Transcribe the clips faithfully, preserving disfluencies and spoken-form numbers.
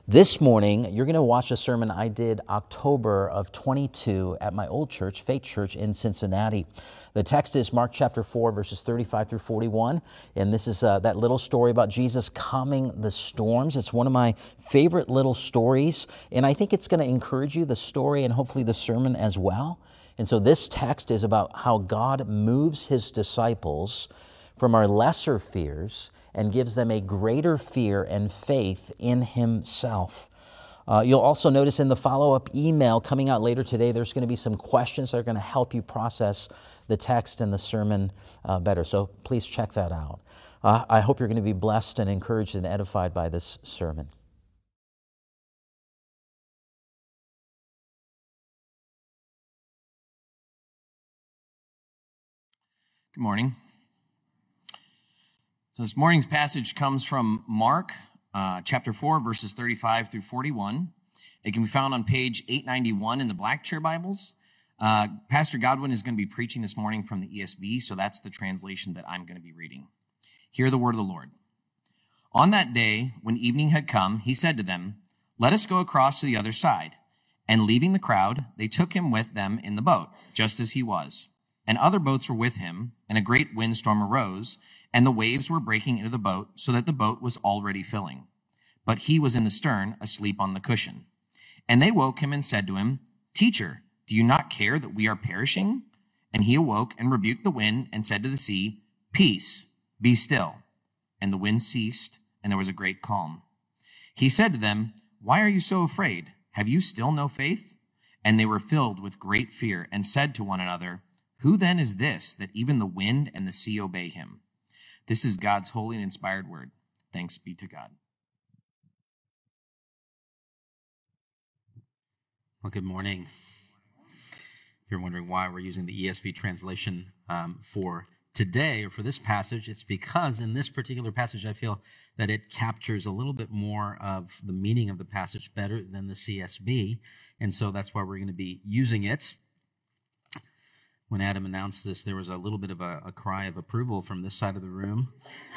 This morning, you're going to watch a sermon I did October of twenty-two at my old church, Faith Church in Cincinnati. The text is Mark chapter four, verses thirty-five through forty-one, and this is uh, that little story about Jesus calming the storms. It's one of my favorite little stories, and I think it's going to encourage you, the story, and hopefully the sermon as well. And so this text is about how God moves His disciples from our lesser fears and gives them a greater fear and faith in Himself. Uh, you'll also notice in the follow-up email coming out later today, there's going to be some questions that are going to help you process the text and the sermon uh, better. So please check that out. Uh, I hope you're going to be blessed and encouraged and edified by this sermon. Good morning. So this morning's passage comes from Mark uh, chapter four, verses thirty-five through forty-one. It can be found on page eight ninety-one in the Black Chair Bibles. Uh, Pastor Godwin is going to be preaching this morning from the E S V, so that's the translation that I'm going to be reading. Hear the word of the Lord. On that day, when evening had come, he said to them, "Let us go across to the other side." And leaving the crowd, they took him with them in the boat, just as he was. And other boats were with him, and a great windstorm arose, and the waves were breaking into the boat, so that the boat was already filling. But he was in the stern, asleep on the cushion. And they woke him and said to him, "Teacher, do you not care that we are perishing?" And he awoke and rebuked the wind and said to the sea, "Peace, be still." And the wind ceased, and there was a great calm. He said to them, "Why are you so afraid? Have you still no faith?" And they were filled with great fear and said to one another, "Who then is this, that even the wind and the sea obey him?" This is God's holy and inspired word. Thanks be to God. Well, good morning. If you're wondering why we're using the E S V translation um, for today or for this passage, it's because in this particular passage, I feel that it captures a little bit more of the meaning of the passage better than the C S B. And so that's why we're going to be using it. When Adam announced this, there was a little bit of a, a cry of approval from this side of the room.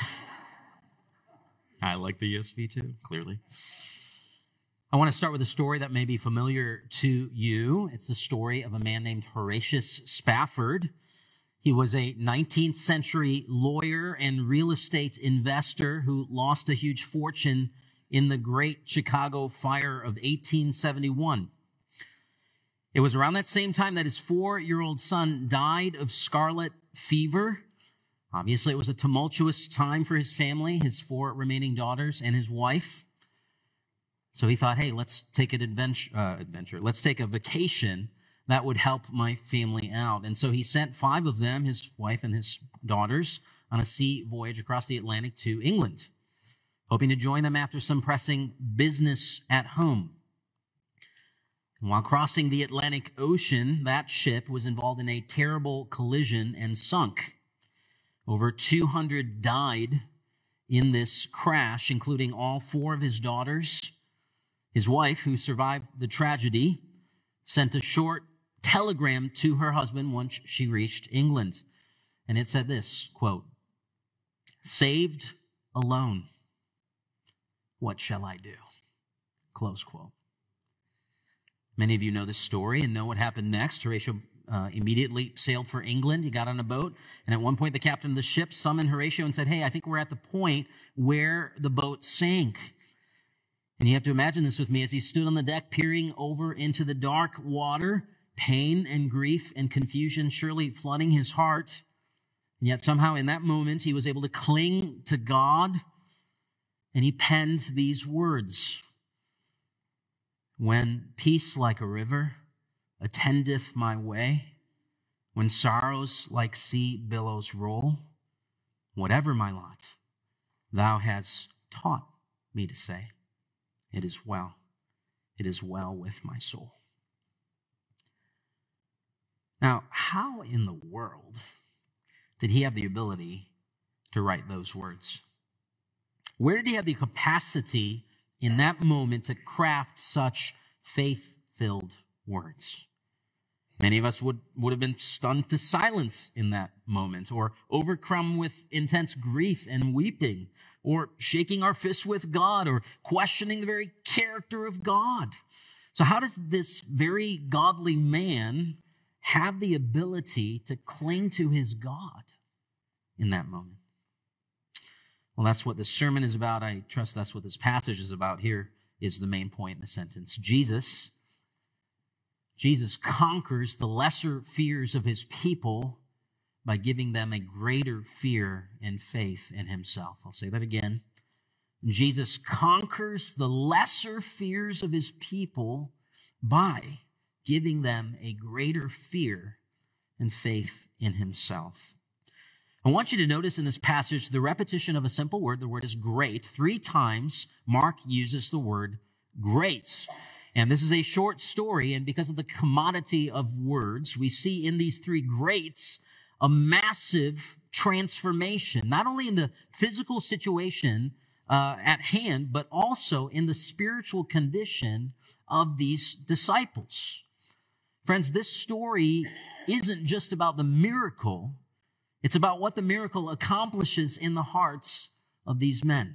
I like the E S V too, clearly. I want to start with a story that may be familiar to you. It's the story of a man named Horatius Spafford. He was a nineteenth century lawyer and real estate investor who lost a huge fortune in the Great Chicago Fire of eighteen seventy-one. It was around that same time that his four-year-old son died of scarlet fever. Obviously, it was a tumultuous time for his family, his four remaining daughters, and his wife. So he thought, hey, let's take an adventure, uh, adventure. Let's take a vacation that would help my family out. And so he sent five of them, his wife and his daughters, on a sea voyage across the Atlantic to England, hoping to join them after some pressing business at home. And while crossing the Atlantic Ocean, that ship was involved in a terrible collision and sunk. Over two hundred died in this crash, including all four of his daughters. His wife, who survived the tragedy, sent a short telegram to her husband once she reached England. And it said this, quote, "Saved alone, what shall I do?" Close quote. Many of you know this story and know what happened next. Horatio uh, immediately sailed for England. He got on a boat, and at one point the captain of the ship summoned Horatio and said, "Hey, I think we're at the point where the boat sank." And you have to imagine this with me as he stood on the deck peering over into the dark water, pain and grief and confusion surely flooding his heart. And yet somehow in that moment he was able to cling to God, and he penned these words. "When peace like a river attendeth my way, when sorrows like sea billows roll, whatever my lot, thou hast taught me to say, it is well, it is well with my soul." Now, how in the world did he have the ability to write those words? Where did he have the capacity in that moment to craft such faith-filled words? Many of us would, would have been stunned to silence in that moment or overcome with intense grief and weeping. or shaking our fists with God, or questioning the very character of God. So how does this very godly man have the ability to cling to his God in that moment? Well, that's what this sermon is about. I trust that's what this passage is about. Here is the main point in the sentence. Jesus, Jesus conquers the lesser fears of his people by giving them a greater fear and faith in himself. I'll say that again. Jesus conquers the lesser fears of his people by giving them a greater fear and faith in himself. I want you to notice in this passage the repetition of a simple word. The word is great. Three times Mark uses the word great. And this is a short story, and because of the commodity of words, we see in these three greats a massive transformation, not only in the physical situation uh, at hand, but also in the spiritual condition of these disciples. Friends, this story isn't just about the miracle. It's about what the miracle accomplishes in the hearts of these men.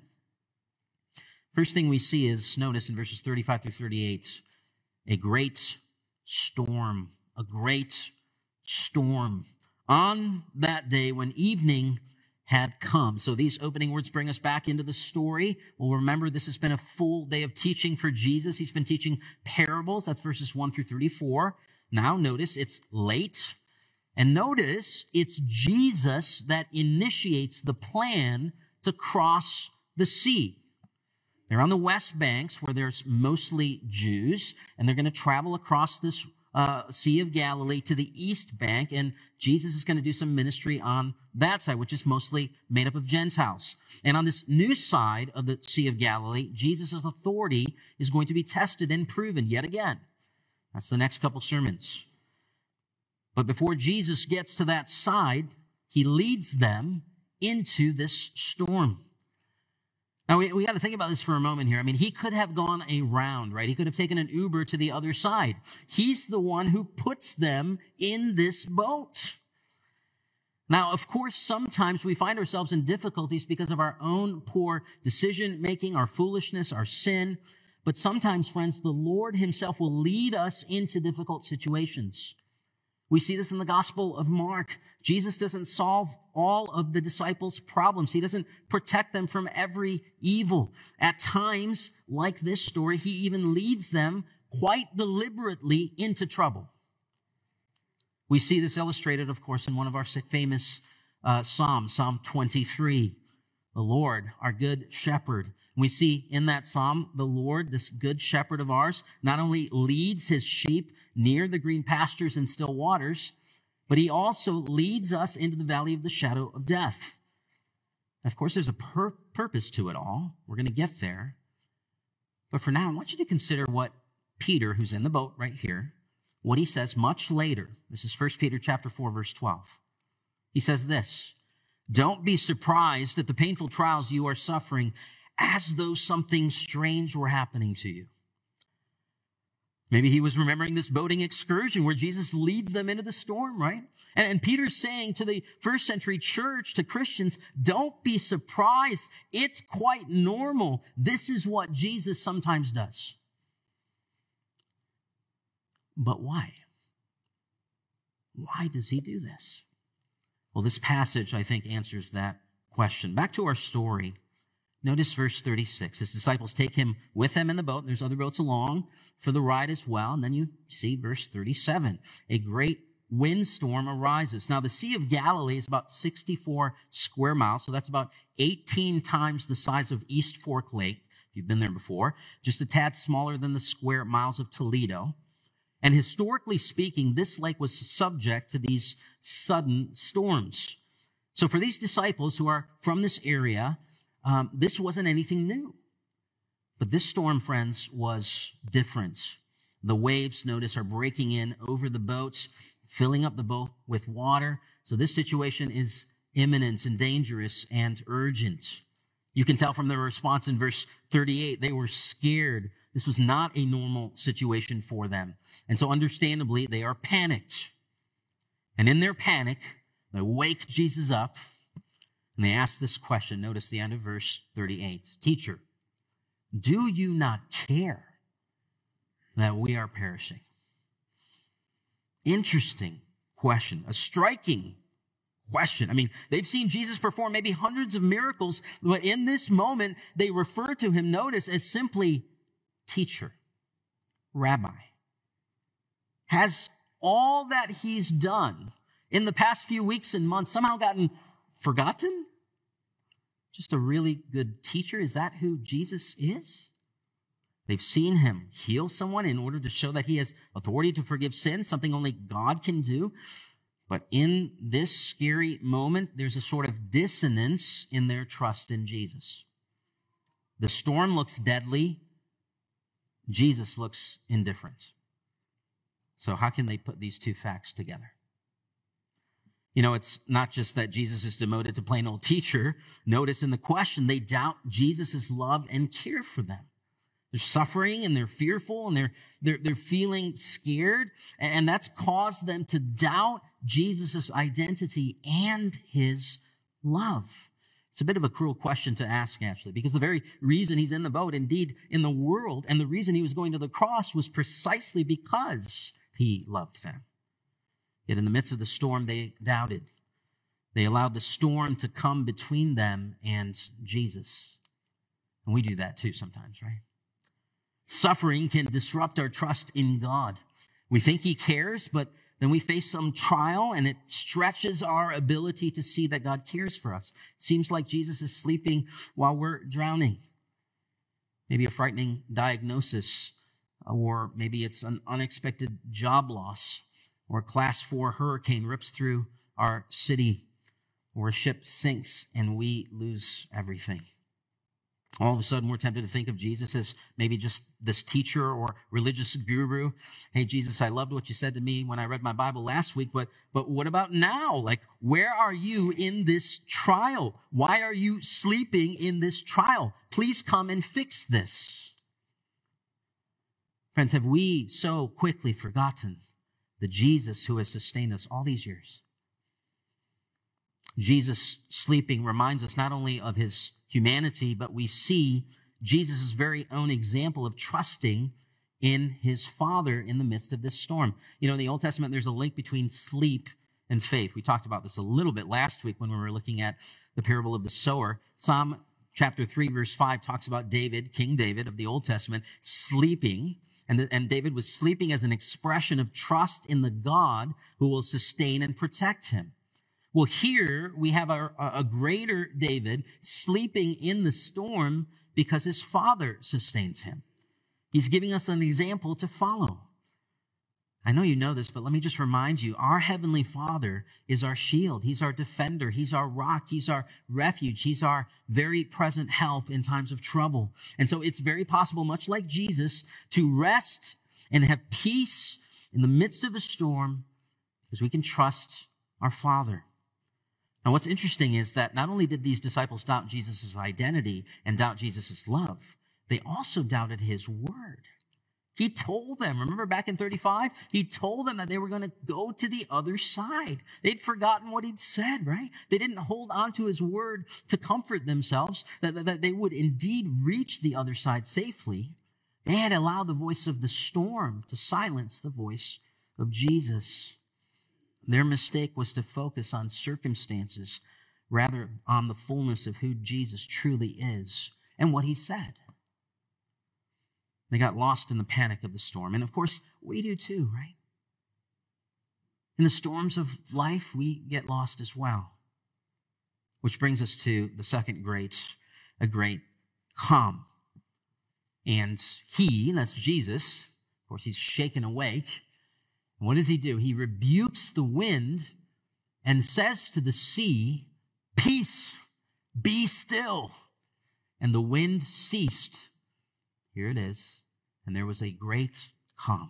First thing we see is, notice in verses thirty-five through thirty-eight, a great storm, a great storm. On that day when evening had come. So these opening words bring us back into the story. Well, remember, this has been a full day of teaching for Jesus. He's been teaching parables. That's verses one through thirty-four. Now notice it's late. And notice it's Jesus that initiates the plan to cross the sea. They're on the west banks where there's mostly Jews, and they're going to travel across this uh, Sea of Galilee to the east bank, and Jesus is going to do some ministry on that side, which is mostly made up of Gentiles. And on this new side of the Sea of Galilee, Jesus' authority is going to be tested and proven yet again. That's the next couple sermons. But before Jesus gets to that side, he leads them into this storm. Now, we, we got to think about this for a moment here. I mean, he could have gone around, right? He could have taken an Uber to the other side. He's the one who puts them in this boat. Now, of course, sometimes we find ourselves in difficulties because of our own poor decision-making, our foolishness, our sin. But sometimes, friends, the Lord himself will lead us into difficult situations. We see this in the Gospel of Mark. Jesus doesn't solve all of the disciples' problems. He doesn't protect them from every evil. At times, like this story, he even leads them quite deliberately into trouble. We see this illustrated, of course, in one of our famous uh, Psalms, Psalm twenty-three. The Lord, our good shepherd. We see in that psalm, the Lord, this good shepherd of ours, not only leads his sheep near the green pastures and still waters, but he also leads us into the valley of the shadow of death. Of course, there's a pur- purpose to it all. We're going to get there. But for now, I want you to consider what Peter, who's in the boat right here, what he says much later. This is First Peter chapter four, verse twelve. He says this, "Don't be surprised at the painful trials you are suffering, as though something strange were happening to you." Maybe he was remembering this boating excursion where Jesus leads them into the storm, right? And, and Peter's saying to the first century church, to Christians, don't be surprised. It's quite normal. This is what Jesus sometimes does. But why? Why does he do this? Well, this passage, I think, answers that question. Back to our story. Notice verse thirty-six. His disciples take him with them in the boat. There's other boats along for the ride as well. And then you see verse thirty-seven. A great windstorm arises. Now, the Sea of Galilee is about sixty-four square miles. So that's about eighteen times the size of East Fork Lake. If you've been there before. Just a tad smaller than the square miles of Toledo. And historically speaking, this lake was subject to these sudden storms. So for these disciples who are from this area, Um, this wasn't anything new. But this storm, friends, was different. The waves, notice, are breaking in over the boats, filling up the boat with water. So this situation is imminent and dangerous and urgent. You can tell from the response in verse thirty-eight, they were scared. This was not a normal situation for them. And so understandably, they are panicked. And in their panic, they wake Jesus up. And they asked this question. Notice the end of verse thirty-eight. Teacher, do you not care that we are perishing? Interesting question, a striking question. I mean, they've seen Jesus perform maybe hundreds of miracles, but in this moment, they refer to him, notice, as simply teacher, rabbi. Has all that he's done in the past few weeks and months somehow gotten forgotten? Just a really good teacher? Is that who Jesus is? They've seen him heal someone in order to show that he has authority to forgive sin, something only God can do. But in this scary moment, there's a sort of dissonance in their trust in Jesus. The storm looks deadly. Jesus looks indifferent. So how can they put these two facts together? You know, it's not just that Jesus is demoted to plain old teacher. Notice in the question, they doubt Jesus' love and care for them. They're suffering and they're fearful and they're, they're, they're feeling scared. And that's caused them to doubt Jesus' identity and his love. It's a bit of a cruel question to ask, actually, because the very reason he's in the boat, indeed in the world, and the reason he was going to the cross was precisely because he loved them. Yet in the midst of the storm, they doubted. They allowed the storm to come between them and Jesus. And we do that too sometimes, right? Suffering can disrupt our trust in God. We think he cares, but then we face some trial and it stretches our ability to see that God cares for us. Seems like Jesus is sleeping while we're drowning. Maybe a frightening diagnosis, or maybe it's an unexpected job loss, or a class four hurricane rips through our city, or a ship sinks and we lose everything. All of a sudden, we're tempted to think of Jesus as maybe just this teacher or religious guru. Hey, Jesus, I loved what you said to me when I read my Bible last week, but, but what about now? Like, where are you in this trial? Why are you sleeping in this trial? Please come and fix this. Friends, have we so quickly forgotten the Jesus who has sustained us all these years? Jesus sleeping reminds us not only of his humanity, but we see Jesus' very own example of trusting in his Father in the midst of this storm. You know, in the Old Testament, there's a link between sleep and faith. We talked about this a little bit last week when we were looking at the parable of the sower. Psalm chapter three, verse five talks about David, King David of the Old Testament, sleeping. And, and David was sleeping as an expression of trust in the God who will sustain and protect him. Well, here we have a, a greater David sleeping in the storm because his Father sustains him. He's giving us an example to follow. I know you know this, but let me just remind you, our Heavenly Father is our shield. He's our defender. He's our rock. He's our refuge. He's our very present help in times of trouble. And so it's very possible, much like Jesus, to rest and have peace in the midst of the storm because we can trust our Father. Now, what's interesting is that not only did these disciples doubt Jesus' identity and doubt Jesus' love, they also doubted his word. He told them, remember back in thirty-five, he told them that they were going to go to the other side. They'd forgotten what he'd said, right? They didn't hold on to his word to comfort themselves, that, that, that they would indeed reach the other side safely. They had allowed the voice of the storm to silence the voice of Jesus. Their mistake was to focus on circumstances rather on the fullness of who Jesus truly is and what he said. They got lost in the panic of the storm. And of course, we do too, right? In the storms of life, we get lost as well. Which brings us to the second great, a great calm. And he, that's Jesus, of course, he's shaken awake. What does he do? He rebukes the wind and says to the sea, "Peace, be still." And the wind ceased. Here it is. And there was a great calm.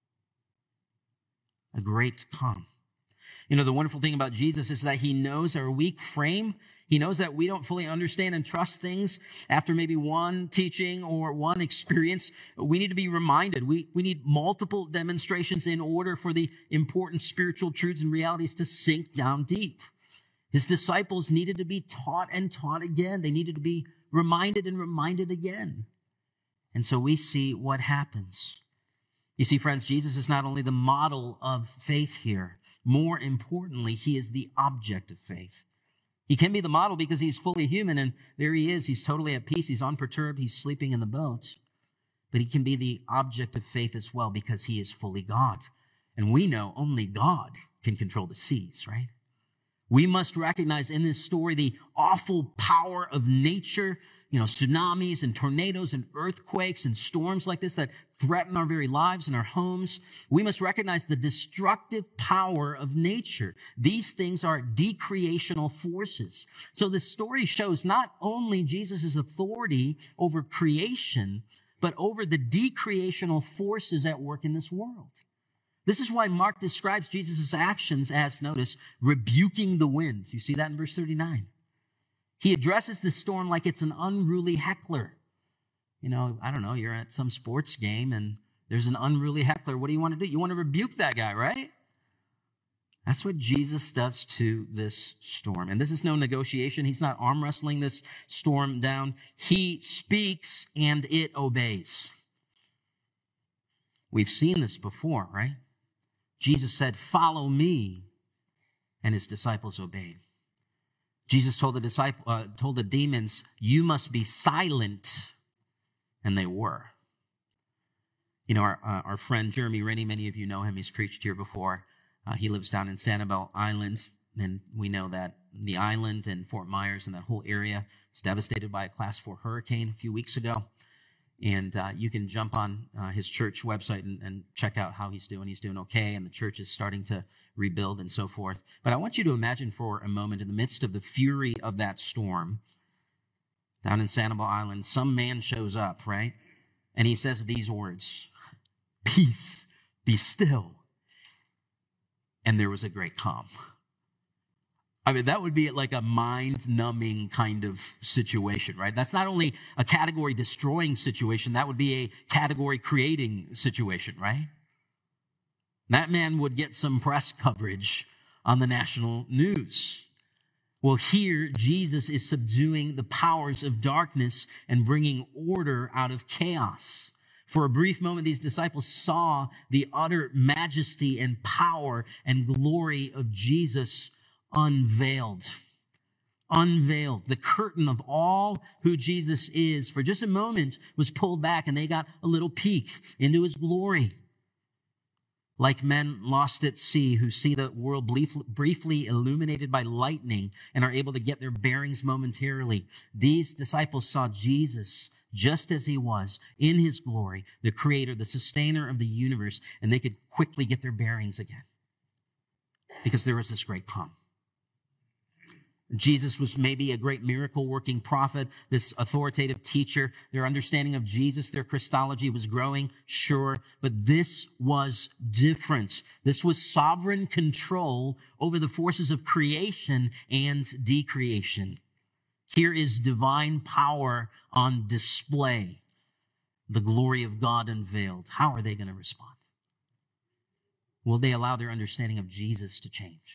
A great calm. You know, the wonderful thing about Jesus is that he knows our weak frame. He knows that we don't fully understand and trust things after maybe one teaching or one experience. We need to be reminded. We, we need multiple demonstrations in order for the important spiritual truths and realities to sink down deep. His disciples needed to be taught and taught again. They needed to be reminded and reminded again. And so we see what happens. You see, friends, Jesus is not only the model of faith here. More importantly, he is the object of faith. He can be the model because he's fully human, and there he is. He's totally at peace. He's unperturbed. He's sleeping in the boat. But he can be the object of faith as well because he is fully God. And we know only God can control the seas, right? We must recognize in this story the awful power of nature, you know, tsunamis and tornadoes and earthquakes and storms like this that threaten our very lives and our homes. We must recognize the destructive power of nature. These things are decreational forces. So the story shows not only Jesus' authority over creation, but over the decreational forces at work in this world. This is why Mark describes Jesus' actions as, notice, rebuking the winds. You see that in verse thirty-nine. He addresses the storm like it's an unruly heckler. You know, I don't know, you're at some sports game and there's an unruly heckler. What do you want to do? You want to rebuke that guy, right? That's what Jesus does to this storm. And this is no negotiation. He's not arm wrestling this storm down. He speaks and it obeys. We've seen this before, right? Jesus said, "Follow me," and his disciples obeyed. Jesus told the disciple, uh, told the demons, "You must be silent," and they were. You know, our, uh, our friend Jeremy Rennie, many of you know him. He's preached here before. Uh, he lives down in Sanibel Island, and we know that the island and Fort Myers and that whole area was devastated by a class four hurricane a few weeks ago. And uh, you can jump on uh, his church website and, and check out how he's doing. He's doing okay, and the church is starting to rebuild and so forth. But I want you to imagine for a moment, in the midst of the fury of that storm, down in Sanibel Island, some man shows up, right? And he says these words, "Peace, be still." And there was a great calm. I mean, that would be like a mind-numbing kind of situation, right? That's not only a category-destroying situation, that would be a category-creating situation, right? That man would get some press coverage on the national news. Well, here, Jesus is subduing the powers of darkness and bringing order out of chaos. For a brief moment, these disciples saw the utter majesty and power and glory of Jesus unveiled. Unveiled. The curtain of all who Jesus is for just a moment was pulled back, and they got a little peek into his glory. Like men lost at sea who see the world briefly illuminated by lightning and are able to get their bearings momentarily, these disciples saw Jesus just as he was in his glory, the creator, the sustainer of the universe, and they could quickly get their bearings again because there was this great calm. Jesus was maybe a great miracle-working prophet, this authoritative teacher. Their understanding of Jesus, their Christology was growing, sure, but this was different. This was sovereign control over the forces of creation and decreation. Here is divine power on display, the glory of God unveiled. How are they going to respond? Will they allow their understanding of Jesus to change?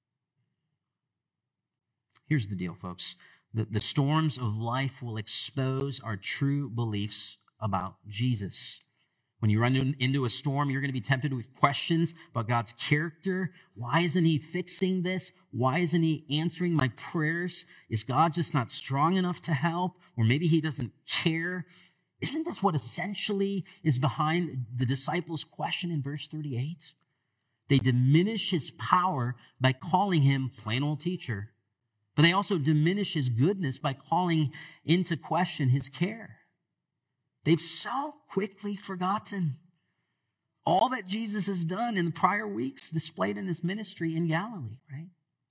Here's the deal, folks. The, the storms of life will expose our true beliefs about Jesus. When you run into a storm, you're going to be tempted with questions about God's character. Why isn't he fixing this? Why isn't he answering my prayers? Is God just not strong enough to help? Or maybe he doesn't care. Isn't this what essentially is behind the disciples' question in verse thirty-eight? They diminish his power by calling him plain old teacher. But they also diminish his goodness by calling into question his care. They've so quickly forgotten all that Jesus has done in the prior weeks displayed in his ministry in Galilee, right?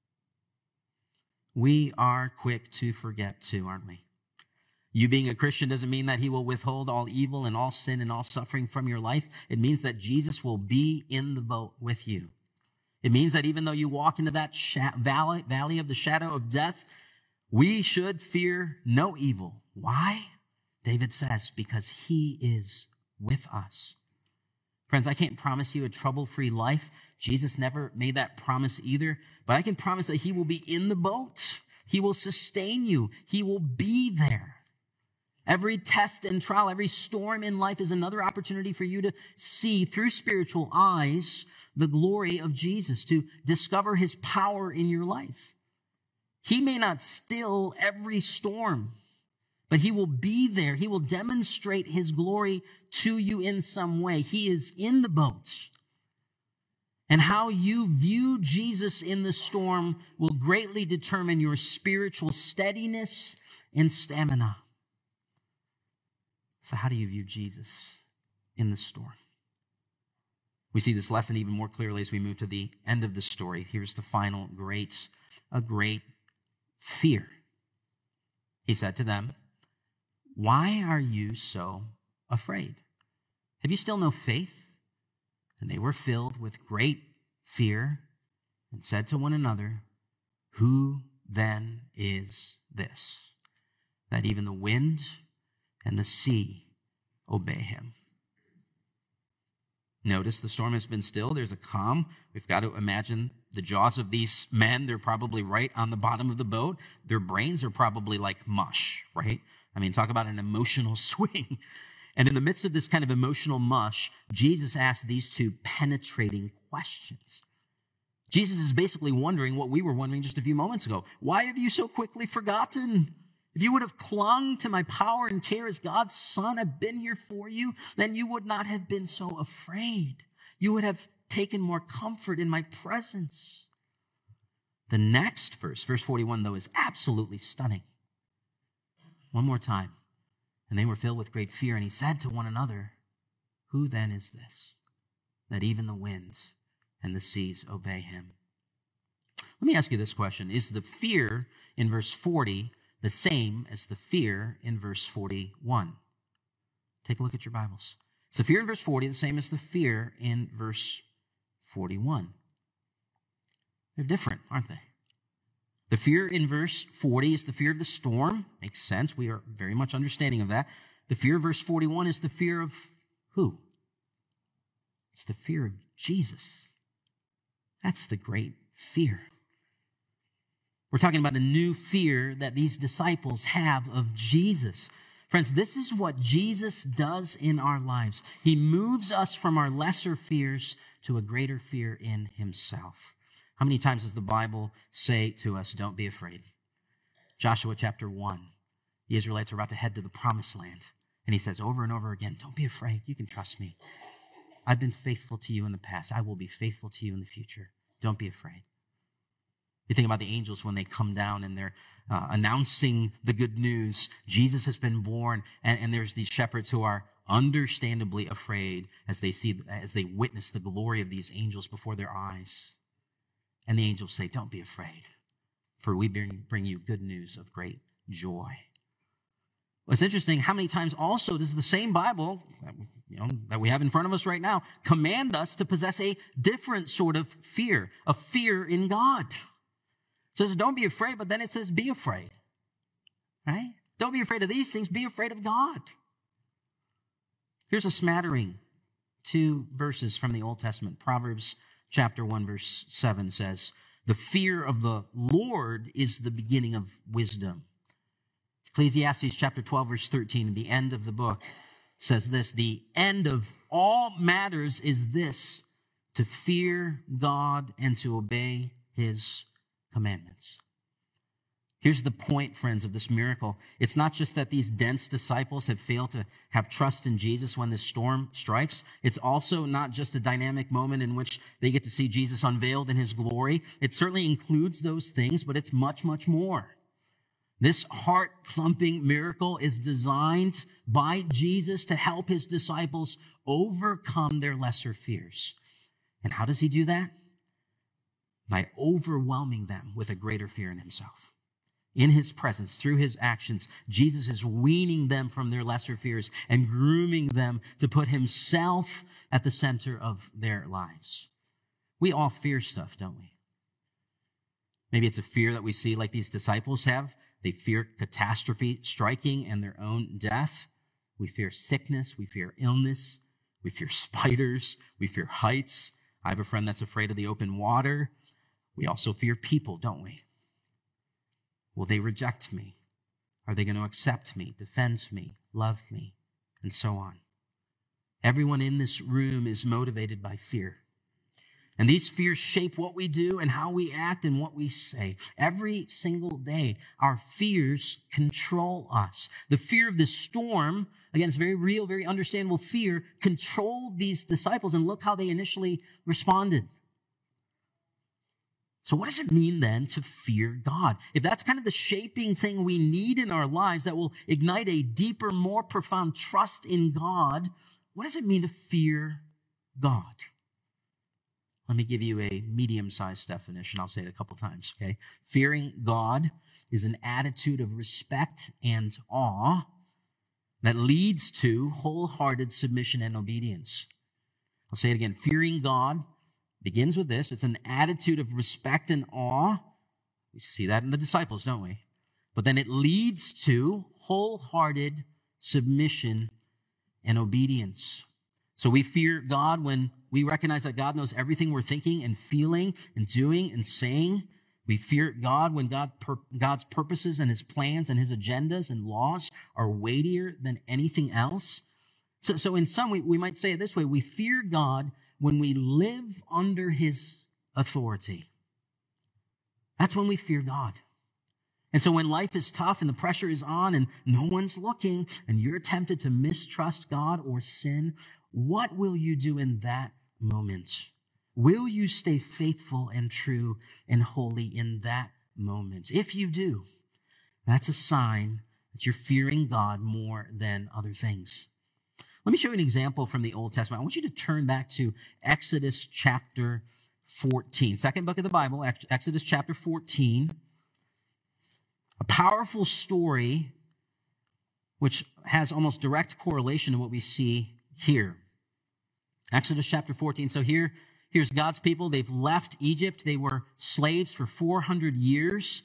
We are quick to forget too, aren't we? You being a Christian doesn't mean that he will withhold all evil and all sin and all suffering from your life. It means that Jesus will be in the boat with you. It means that even though you walk into that valley, valley of the shadow of death, we should fear no evil. Why? David says, because he is with us. Friends, I can't promise you a trouble-free life. Jesus never made that promise either. But I can promise that he will be in the boat. He will sustain you. He will be there. Every test and trial, every storm in life is another opportunity for you to see through spiritual eyes the glory of Jesus, to discover his power in your life. He may not still every storm, but he will be there. He will demonstrate his glory to you in some way. He is in the boat. And how you view Jesus in the storm will greatly determine your spiritual steadiness and stamina. So how do you view Jesus in the storm? We see this lesson even more clearly as we move to the end of the story. Here's the final great, a great fear. He said to them, "Why are you so afraid? Have you still no faith?" And they were filled with great fear and said to one another, "Who then is this, that even the wind and the sea obey him?" Notice the storm has been still. There's a calm. We've got to imagine the jaws of these men. They're probably right on the bottom of the boat. Their brains are probably like mush, right? I mean, talk about an emotional swing. And in the midst of this kind of emotional mush, Jesus asked these two penetrating questions. Jesus is basically wondering what we were wondering just a few moments ago. Why have you so quickly forgotten? If you would have clung to my power and care as God's son, I've been here for you, then you would not have been so afraid. You would have taken more comfort in my presence. The next verse, verse forty-one, though, is absolutely stunning. One more time. And they were filled with great fear, and he said to one another, "Who then is this, that even the winds and the seas obey him?" Let me ask you this question. Is the fear in verse forty the same as the fear in verse forty-one? Take a look at your Bibles. Is the fear in verse forty the same as the fear in verse forty-one? They're different, aren't they? The fear in verse forty is the fear of the storm. Makes sense. We are very much understanding of that. The fear of verse forty-one is the fear of who? It's the fear of Jesus. That's the great fear. We're talking about a new fear that these disciples have of Jesus. Friends, this is what Jesus does in our lives. He moves us from our lesser fears to a greater fear in himself. How many times does the Bible say to us, don't be afraid? Joshua chapter one, the Israelites are about to head to the promised land. And he says over and over again, don't be afraid. You can trust me. I've been faithful to you in the past. I will be faithful to you in the future. Don't be afraid. You think about the angels when they come down and they're uh, announcing the good news. Jesus has been born. And, and there's these shepherds who are understandably afraid as they see, as they witness the glory of these angels before their eyes. And the angels say, don't be afraid, for we bring, bring you good news of great joy. What's interesting, how many times also does the same Bible, you know, that we have in front of us right now, command us to possess a different sort of fear, a fear in God? It says, don't be afraid, but then it says, be afraid. Right? Don't be afraid of these things, be afraid of God. Here's a smattering, two verses from the Old Testament. Proverbs chapter one, verse seven says, the fear of the Lord is the beginning of wisdom. Ecclesiastes chapter twelve, verse thirteen, the end of the book, says this, the end of all matters is this, to fear God and to obey his commandments. Here's the point, friends, of this miracle. It's not just that these dense disciples have failed to have trust in Jesus when this storm strikes. It's also not just a dynamic moment in which they get to see Jesus unveiled in his glory. It certainly includes those things, but it's much, much more. This heart-thumping miracle is designed by Jesus to help his disciples overcome their lesser fears. And how does he do that? By overwhelming them with a greater fear in himself. In his presence, through his actions, Jesus is weaning them from their lesser fears and grooming them to put himself at the center of their lives. We all fear stuff, don't we? Maybe it's a fear that we see like these disciples have. They fear catastrophe striking and their own death. We fear sickness. We fear illness. We fear spiders. We fear heights. I have a friend that's afraid of the open water. We also fear people, don't we? Will they reject me? Are they going to accept me, defend me, love me, and so on? Everyone in this room is motivated by fear. And these fears shape what we do and how we act and what we say. Every single day, our fears control us. The fear of the storm, again, it's very real, very understandable fear, controlled these disciples, and look how they initially responded. So what does it mean then to fear God? If that's kind of the shaping thing we need in our lives that will ignite a deeper, more profound trust in God, what does it mean to fear God? Let me give you a medium-sized definition. I'll say it a couple times, okay? Fearing God is an attitude of respect and awe that leads to wholehearted submission and obedience. I'll say it again. Fearing God begins with this. It's an attitude of respect and awe. We see that in the disciples, don't we? But then it leads to wholehearted submission and obedience. So we fear God when we recognize that God knows everything we're thinking and feeling and doing and saying. We fear God when God pur- God's purposes and his plans and his agendas and laws are weightier than anything else. So, so in some, we, we might say it this way. We fear God when we live under his authority. That's when we fear God. And so when life is tough and the pressure is on and no one's looking and you're tempted to mistrust God or sin, what will you do in that moment? Will you stay faithful and true and holy in that moment? If you do, that's a sign that you're fearing God more than other things. Let me show you an example from the Old Testament. I want you to turn back to Exodus chapter fourteen. Second book of the Bible, Exodus chapter fourteen. A powerful story which has almost direct correlation to what we see here. Exodus chapter fourteen. So here, here's God's people. They've left Egypt. They were slaves for four hundred years.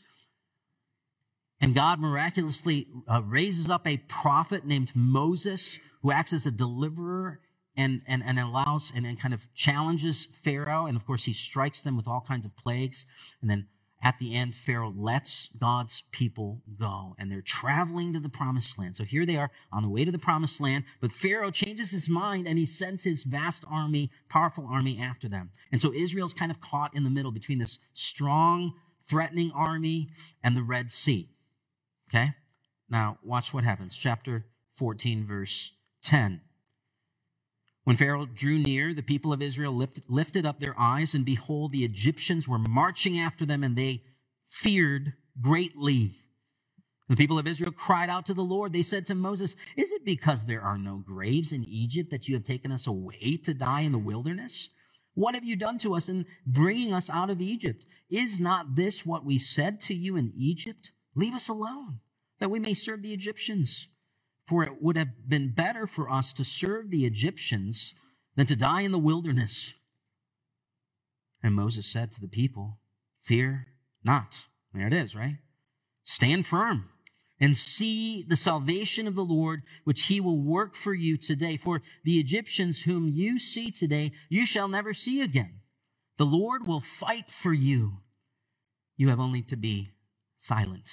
And God miraculously uh, raises up a prophet named Moses who acts as a deliverer and, and, and allows and, and kind of challenges Pharaoh. And of course, he strikes them with all kinds of plagues. And then at the end, Pharaoh lets God's people go, and they're traveling to the promised land. So here they are on the way to the promised land, but Pharaoh changes his mind and he sends his vast army, powerful army after them. And so Israel's kind of caught in the middle between this strong, threatening army and the Red Sea. Okay? Now, watch what happens. Chapter fourteen, verse ten. When Pharaoh drew near, the people of Israel lift, lifted up their eyes, and behold, the Egyptians were marching after them, and they feared greatly. The people of Israel cried out to the Lord. They said to Moses, "Is it because there are no graves in Egypt that you have taken us away to die in the wilderness? What have you done to us in bringing us out of Egypt? Is not this what we said to you in Egypt? Leave us alone, that we may serve the Egyptians. For it would have been better for us to serve the Egyptians than to die in the wilderness." And Moses said to the people, "Fear not." There it is, right? "Stand firm and see the salvation of the Lord, which he will work for you today. For the Egyptians whom you see today, you shall never see again. The Lord will fight for you. You have only to be silent."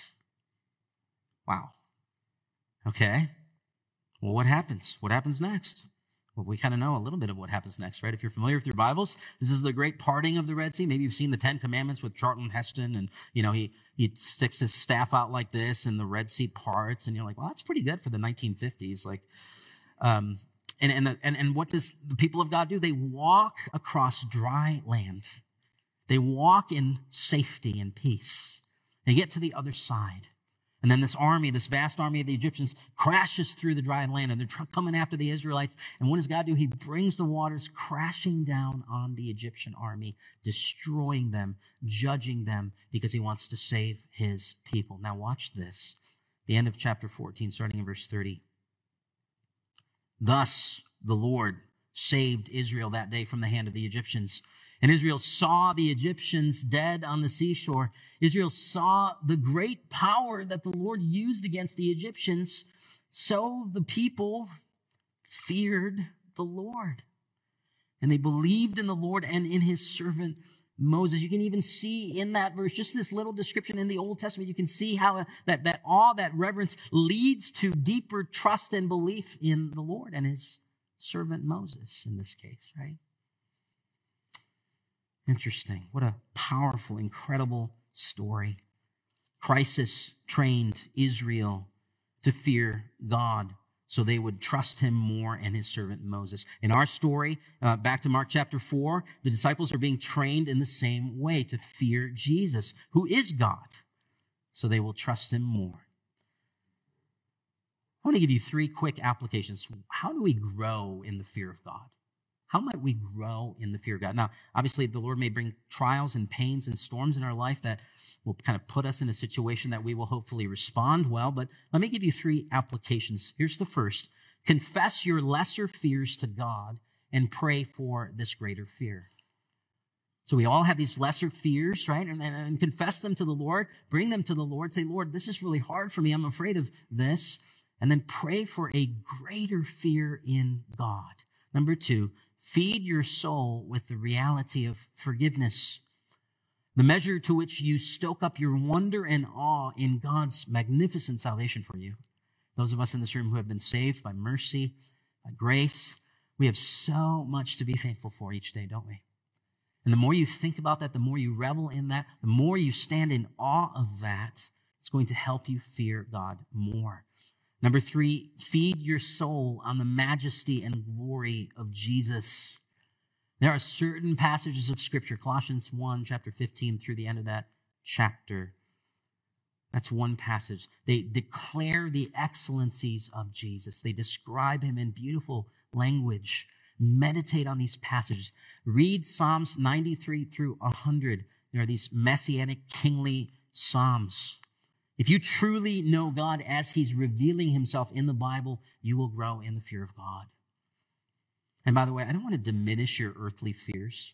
Wow. Okay. Well, what happens? What happens next? Well, we kind of know a little bit of what happens next, right? If you're familiar with your Bibles, this is the great parting of the Red Sea. Maybe you've seen the Ten Commandments with Charlton Heston, and, you know, he, he sticks his staff out like this, and the Red Sea parts, and you're like, well, that's pretty good for the nineteen fifties. Like, um, and, and, the, and, and what does the people of God do? They walk across dry land. They walk in safety and peace. They get to the other side. And then this army, this vast army of the Egyptians crashes through the dry land, and they're tr- coming after the Israelites. And what does God do? He brings the waters crashing down on the Egyptian army, destroying them, judging them, because he wants to save his people. Now watch this. The end of chapter fourteen, starting in verse thirty. "Thus the Lord saved Israel that day from the hand of the Egyptians. And Israel saw the Egyptians dead on the seashore. Israel saw the great power that the Lord used against the Egyptians. So the people feared the Lord. And they believed in the Lord and in his servant Moses. You can even see in that verse, just this little description in the Old Testament, you can see how that, that awe, that reverence leads to deeper trust and belief in the Lord and his servant Moses in this case, right? Interesting. What a powerful, incredible story. Crisis trained Israel to fear God so they would trust him more and his servant Moses. In our story, uh, back to Mark chapter four, the disciples are being trained in the same way to fear Jesus, who is God, so they will trust him more. I want to give you three quick applications. How do we grow in the fear of God? How might we grow in the fear of God? Now, obviously, the Lord may bring trials and pains and storms in our life that will kind of put us in a situation that we will hopefully respond well. But let me give you three applications. Here's the first. Confess your lesser fears to God and pray for this greater fear. So we all have these lesser fears, right? And, and, and confess them to the Lord. Bring them to the Lord. Say, Lord, this is really hard for me. I'm afraid of this. And then pray for a greater fear in God. Number two, feed your soul with the reality of forgiveness, the measure to which you stoke up your wonder and awe in God's magnificent salvation for you. Those of us in this room who have been saved by mercy, by grace, we have so much to be thankful for each day, don't we? And the more you think about that, the more you revel in that, the more you stand in awe of that, it's going to help you fear God more. Number three, feed your soul on the majesty and glory of Jesus. There are certain passages of Scripture, Colossians one, chapter fifteen, through the end of that chapter. That's one passage. They declare the excellencies of Jesus. They describe him in beautiful language. Meditate on these passages. Read Psalms ninety-three through one hundred. There are these messianic, kingly psalms. If you truly know God as he's revealing himself in the Bible, you will grow in the fear of God. And by the way, I don't want to diminish your earthly fears.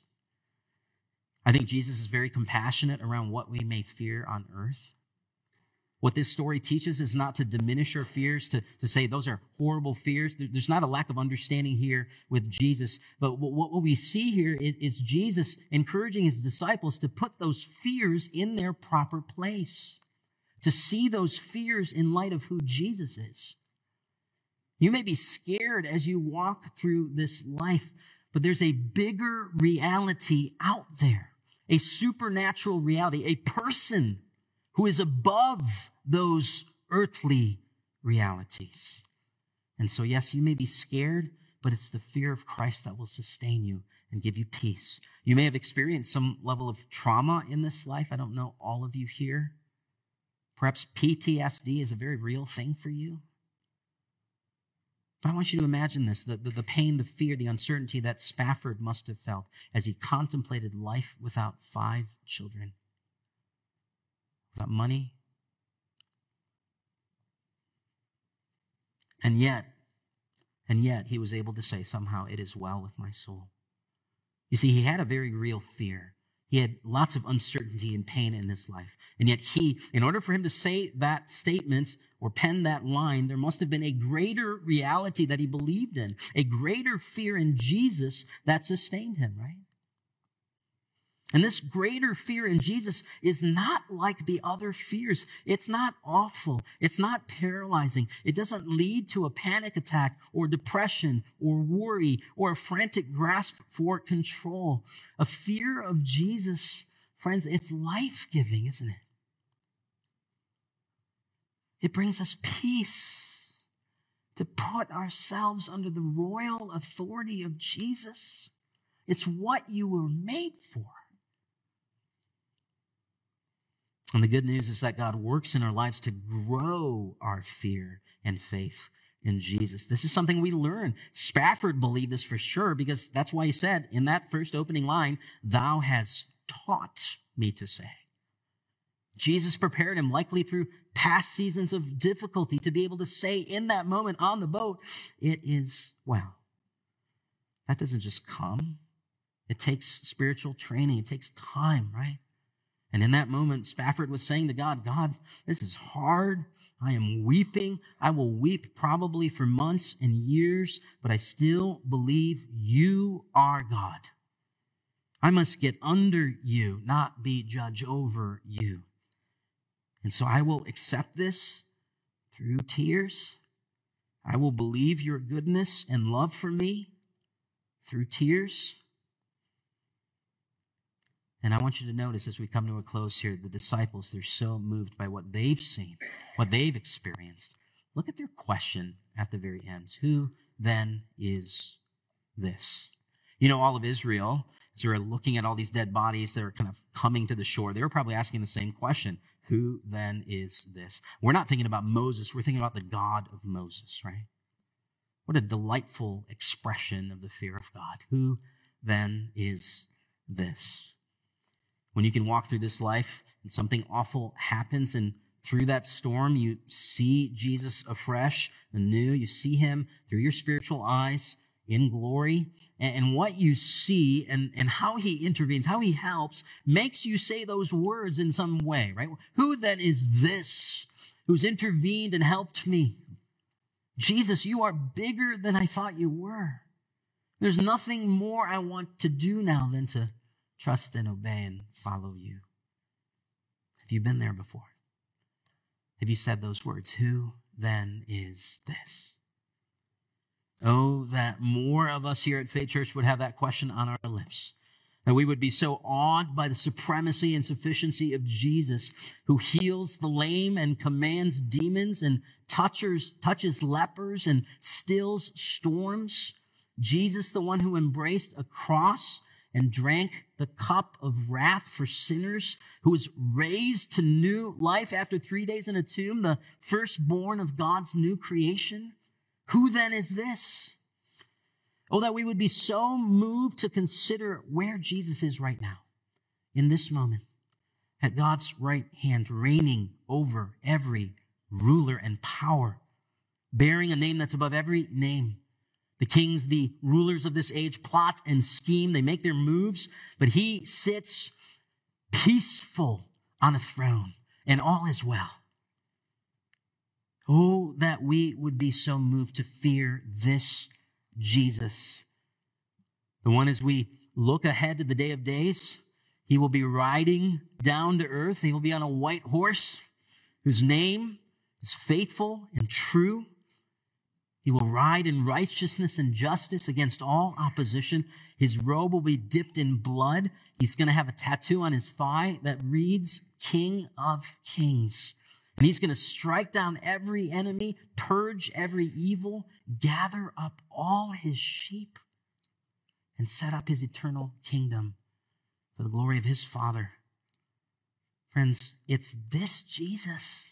I think Jesus is very compassionate around what we may fear on earth. What this story teaches is not to diminish our fears, to, to say those are horrible fears. There's not a lack of understanding here with Jesus. But what, what we see here is, is Jesus encouraging his disciples to put those fears in their proper place, to see those fears in light of who Jesus is. You may be scared as you walk through this life, but there's a bigger reality out there, a supernatural reality, a person who is above those earthly realities. And so, yes, you may be scared, but it's the fear of Christ that will sustain you and give you peace. You may have experienced some level of trauma in this life. I don't know all of you here. Perhaps P T S D is a very real thing for you. But I want you to imagine this, the, the, the pain, the fear, the uncertainty that Spafford must have felt as he contemplated life without five children, without money. And yet, and yet he was able to say somehow, it is well with my soul. You see, he had a very real fear. He had lots of uncertainty and pain in his life. And yet he, in order for him to say that statement or pen that line, there must have been a greater reality that he believed in, a greater fear in Jesus that sustained him, right? And this greater fear in Jesus is not like the other fears. It's not awful. It's not paralyzing. It doesn't lead to a panic attack or depression or worry or a frantic grasp for control. A fear of Jesus, friends, it's life-giving, isn't it? It brings us peace to put ourselves under the royal authority of Jesus. It's what you were made for. And the good news is that God works in our lives to grow our fear and faith in Jesus. This is something we learn. Spafford believed this for sure because that's why he said in that first opening line, "Thou hast taught me to say." Jesus prepared him, likely through past seasons of difficulty, to be able to say in that moment on the boat, "It is well." That doesn't just come. It takes spiritual training. It takes time, right? And in that moment, Spafford was saying to God, God, this is hard. I am weeping. I will weep probably for months and years, but I still believe you are God. I must get under you, not be judge over you. And so I will accept this through tears. I will believe your goodness and love for me through tears. And I want you to notice as we come to a close here, the disciples, they're so moved by what they've seen, what they've experienced. Look at their question at the very end. Who then is this? You know, all of Israel, as they were looking at all these dead bodies that are kind of coming to the shore, they were probably asking the same question. Who then is this? We're not thinking about Moses. We're thinking about the God of Moses, right? What a delightful expression of the fear of God. Who then is this? When you can walk through this life and something awful happens, and through that storm, you see Jesus afresh, anew. You see him through your spiritual eyes in glory. And what you see and, and how he intervenes, how he helps, makes you say those words in some way, right? Who then is this who's intervened and helped me? Jesus, you are bigger than I thought you were. There's nothing more I want to do now than to trust and obey and follow you. Have you been there before? Have you said those words? Who then is this? Oh, that more of us here at Faith Church would have that question on our lips. That we would be so awed by the supremacy and sufficiency of Jesus, who heals the lame and commands demons and touches, touches lepers and stills storms. Jesus, the one who embraced a cross and drank the cup of wrath for sinners, who was raised to new life after three days in a tomb, the firstborn of God's new creation. Who then is this? Oh, that we would be so moved to consider where Jesus is right now, in this moment, at God's right hand, reigning over every ruler and power, bearing a name that's above every name. The kings, the rulers of this age plot and scheme. They make their moves, but he sits peaceful on a throne, and all is well. Oh, that we would be so moved to fear this Jesus. The one, as we look ahead to the day of days, he will be riding down to earth. He will be on a white horse whose name is faithful and true. He will ride in righteousness and justice against all opposition. His robe will be dipped in blood. He's going to have a tattoo on his thigh that reads King of Kings. And he's going to strike down every enemy, purge every evil, gather up all his sheep, and set up his eternal kingdom for the glory of his Father. Friends, it's this Jesus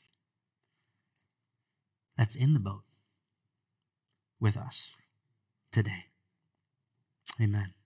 that's in the boat with us today. Amen.